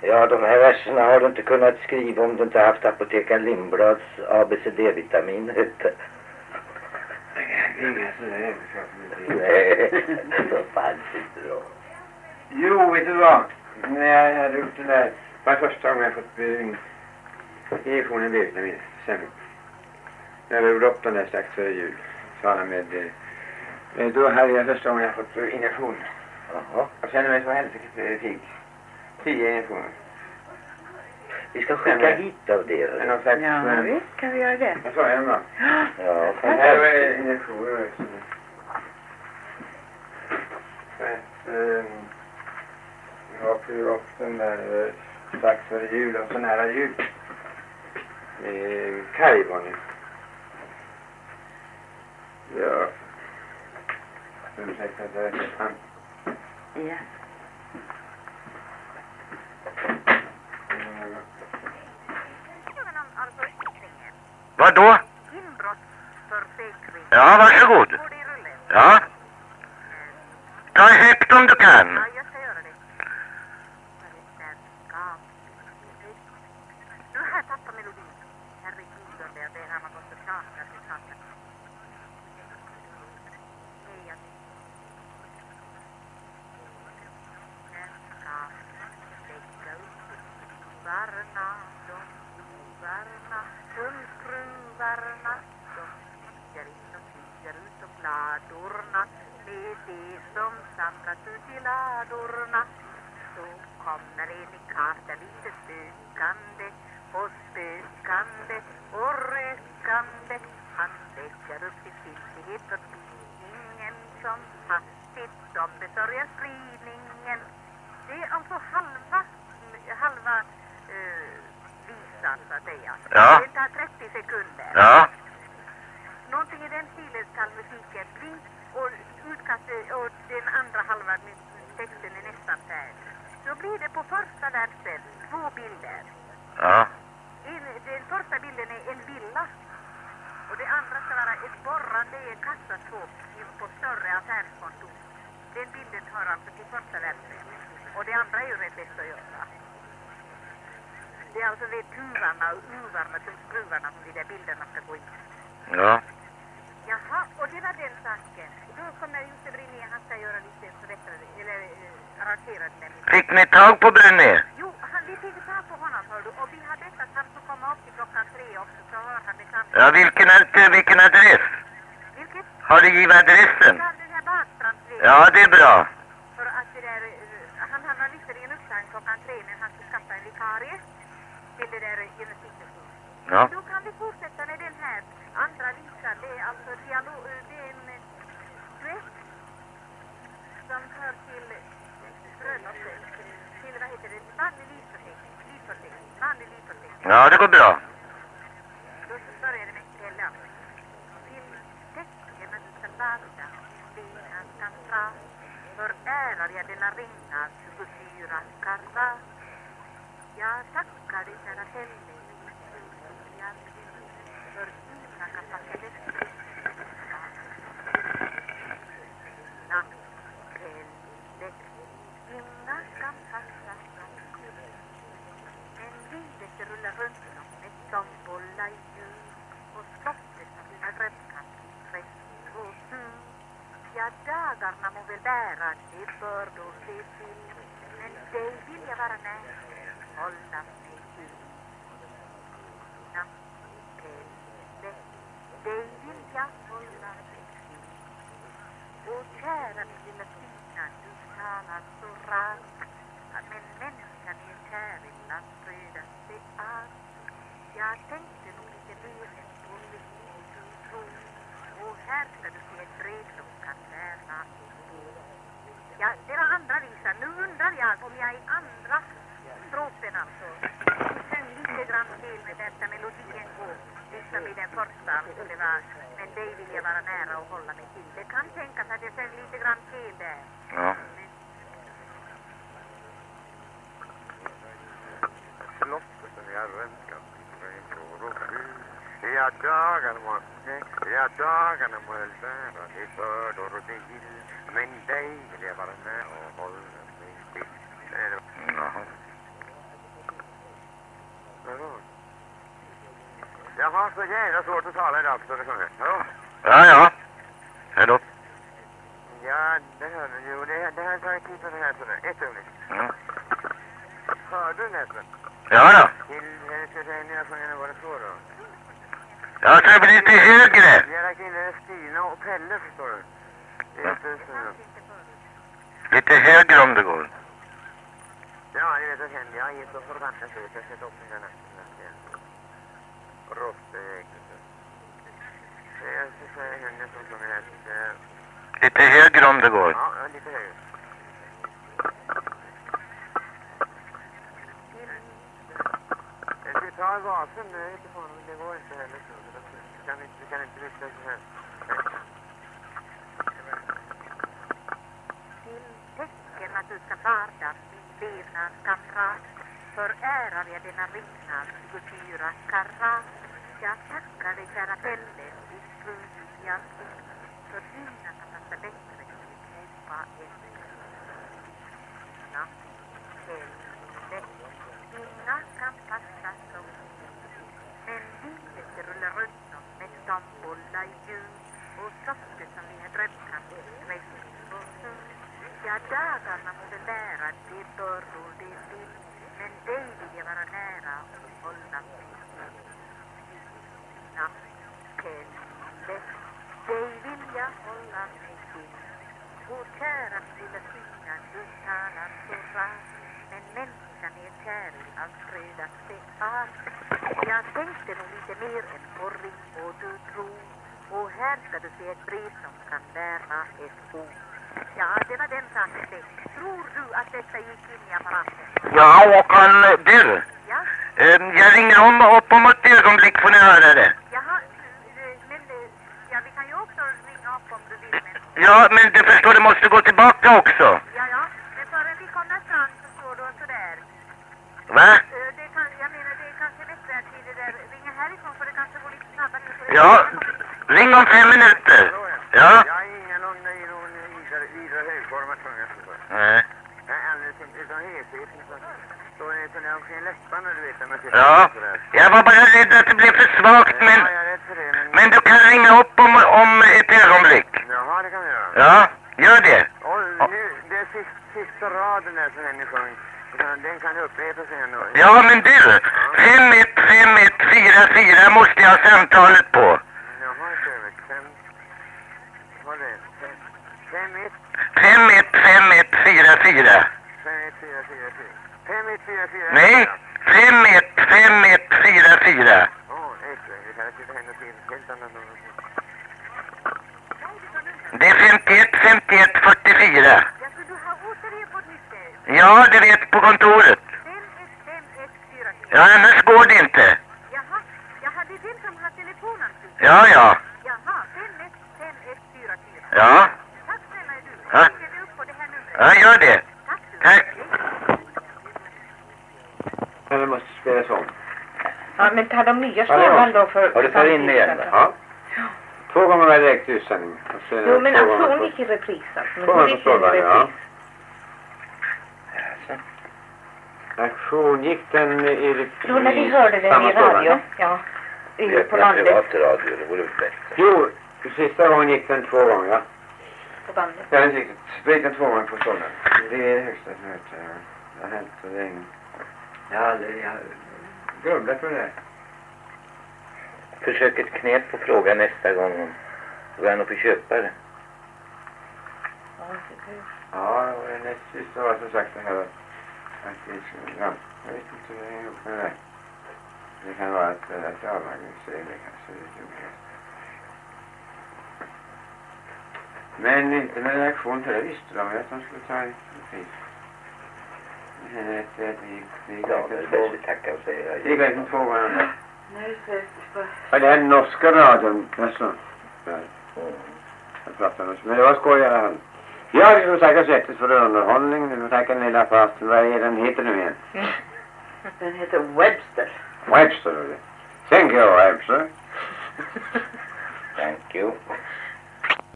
Ja, de här verserna har du inte kunnat skriva om du inte haft apotekaren Lindblads ABCD-vitamin ute. Inga sådär översatt. Nej, så fanns inte då. Jo, vet du vad? När jag hade gjort den där, var första gången jag fått injektion i B-vitamin, sen. Jag gjorde upp den där strax före jul. Så alla med, då hade jag första gången jag fått injektion. Jaha. Jag kände mig så hälsokritik. 10 injektioner. Vi ska skicka hit av det. Någon slags, Ja, visst kan vi göra det. vad sa jag då? Ja, Det här var injektioner också. Jag fyller upp den där strax före jul och så nära jul. Kaj var ni. Ja. Ursäkta att jag är fan. Ja. Vadå? Ja, varsågod. Ja. Ta högt om du kan. Ja, jag ska göra det. Du här tappar melodin. Herregud, det är här man måste prata. Hej, jag lägga upp skruvarna, tullskruvarna, de stiger in och stiger ut och ladorna, med det som samlat ut i ladorna. Så kommer en i karta lite stökande och spökande och rökande. Han lägger upp sin fyllighet och tidningen som hastigt ombesörjer spridningen. Det är alltså halva visan så att säga. Ja. Det tar 30 sekunder. Ja. Någonting i den stilen skall musiken bli och utkastet och den andra halvan texten är nästan färdig. Då blir det på första versen 2 bilder. Ja. Den första bilden är en villa och det andra ska vara ett borrande i en kassaskåp på större affärskontor. Den bilden hör alltså till första versen och det andra är ju rätt lätt att göra. Det är alltså vid tuvarna och uvarna och skruvarna som de där bilderna ska gå in. Ja. Jaha, och det var den saken. Då kommer Josef Brinné, han ska göra lite förbättrade, eller arrangera den. Fick ni tag på Brinné? Jo, vi fick tag på honom, hör du. Och vi har bett att han ska komma upp till klockan 3 också, så hör han det kanske. Ja, vilken adress? Vilket? Har du givit adressen? Ja, den här Badstrandsvägen. Ja, det är bra. För att det där, han har visserligen upptagit klockan 3, men han ska skaffa en vikarie till det där gymnastikhögskolan. Ja. Då kan vi fortsätta med den här andra visan. Det är alltså dialog, det är en duett som hör till bröllopet, till vad heter det, vanlig livförsäkring. Ja, det går bra. Då börjar det med källan. Till täckorna ska ladda, benan ska dra, för ärar jag denna ringa 24 karat. Jag tackar dig kära Helle, för dina kapacitet. Nackelle, inga kan passa en livet rullar runt som ett tombola i ljus och slottet av dina drömmar i och ja, dagarna må väl bära det bördor det till, men dig vill jag vara nära, hålla mig till. Nackelle, dig vill jag hålla mig till. Och kära min lilla fina, du talar så rakt, men människan är kär i landsrödaste allt. Jag tänkte nog lite mer än på liv du tro, och här ska du se ett brev som kan lära på. Ja, det var andra visan. Nu undrar jag om jag i andra strofen alltså sjöng lite grann till med detta melodien går. Liksom i den första, alltså det var men dig vill jag vara nära och hålla mig till. Det kan tänkas att jag sjöng lite grann till där. Ja. Slottet som jag röntgat ja, dagarna må väl bära det bördor och det gill, men dig vill jag vara med och hålla mig till. Jaha. Jag har så jävla svårt att tala idag, förstår du, sjunger. Hallå? Ja. Hallå? Ja, det hör du. Jo, det här tar jag tid på det här, sådär. Ett ögonblick. Mm. Hör du nästan? Ja då. Ska jag säga när jag sjunger vad det står då? Jag ska bli lite högre. Era killar är Stina och Pelle, förstår du. Det är inte så. Lite högre om det går. Ja, jag vet att henne. Jag är så förbannad så jag ska sätta upp den här natten. Rostväg. Jag ska säga henne som sjunger här. Lite högre om det går. Ja, lite högre. Vi tar gasen, det går inte heller så. Vi kan inte lyfta så här. Till tecken att du ska farda min levnadskamrat förärar jag denna ringnad 24 karat. Jag tackar dig kära Pelle, ditt fru i allt för dina kan passa bättre än att knäppa en Pelle. Dina kan passa som men livet rullar runt oss med stambollar i ljus och socker som vi har drömt kan sträcka och sund. Ja, dagarna måste lära det börror det vill, men dig vill jag vara nära och hålla mig till. Pelle, dig vill jag hålla mig till. Och kära lilla Stina, du talar så rart, men människan är kärlig av sprödaste art. Jag tänkte nog lite mer än på ring och du tror. Och här ska du se ett brev som kan lära ett ord. Ja, det var den saken. Tror du att detta gick in i apparaten? Ja, Håkan, du. Ja? Jag ringer upp om ett ögonblick får ni höra det. Jaha, men ja, vi kan ju också ringa upp om du vill. Men... Ja, men du förstår, det måste gå tillbaka också. Ja, men förrän vi kommer fram så står du sådär. Va? Det kan, jag menar, det är kanske bättre att vi det där ringer härifrån för det kanske går lite snabbare. Ja, ring om 5 minuter. Ja? Jag är ingalunda i någon vidare högformat sjungare. Nej. Jag är alldeles inte utan hesheten. Står ni så där omkring läpparna, du vet. När man Ja, jag var bara rädd att det blev för svagt, men... Ja, jag är rädd för det, Men du kan ringa upp om ett ögonblick. Jaha, det kan vi göra. Ja, gör det. Och nu, det är sista raden där som henne sjöng. Den kan upprepas igen då. Ja, men du, 515144 måste jag ha samtalet på. Jaha, ett övrigt. Vad är det? 51. 515144. 5144. 5144. Nej, 515144. Vi kan sitta henne till helt annan nummer. Det är 515144. Ja, så du har återigen fått nytt. Ja, du vet, på kontoret. 515144. Ja, annars går det inte. Jaha, det är den som har telefonen. Ja. Jaha, 515144. Ja. Tack snälla du. Ja. Jag skriver upp på det här numret. Ja, gör det. Tack du. Tack. Eller måste spelas om. Ja, men tar de nya stämman då för... Har du tagit in det igen? Ja. 2 gånger var direkt utsändning. Jo, men hon gick i repris alltså. Men 2 hon gånger gick på i frågan, ja. repris. Aktion gick den i repris. Jo, när vi hörde den i radio. Ja, på landet. Privatradio, det vore bättre. Jo, sista gången gick den 2 gånger, ja. På bandet. Jag har inte riktigt. Sprit den 2 gånger på stånden. Det är det högsta som jag har hänt så länge. Jag har grubblat för det. Försök ett knep på frågan nästa gång om går nog få köpa det. Ja, och det näst sista var som sagt det här att ja, jag vet inte hur det är ihop med det där. Det kan vara ett avlagningssegel kanske. Men inte med reaktion för det visste de att de skulle ta en pris. Det gick Ja, det är bäst vi tackar och säger. det gick inte 2 gånger. Ja, det är den norska radion nästan. Jag pratar med oss. Men det var skoj i alla fall. Ja, vi får tacka sättet för underhållning. Vi får tacka den lilla fasten. Vad är den heter nu igen? Den heter Webster. Webster, eller? Thank you, Webster. Thank you.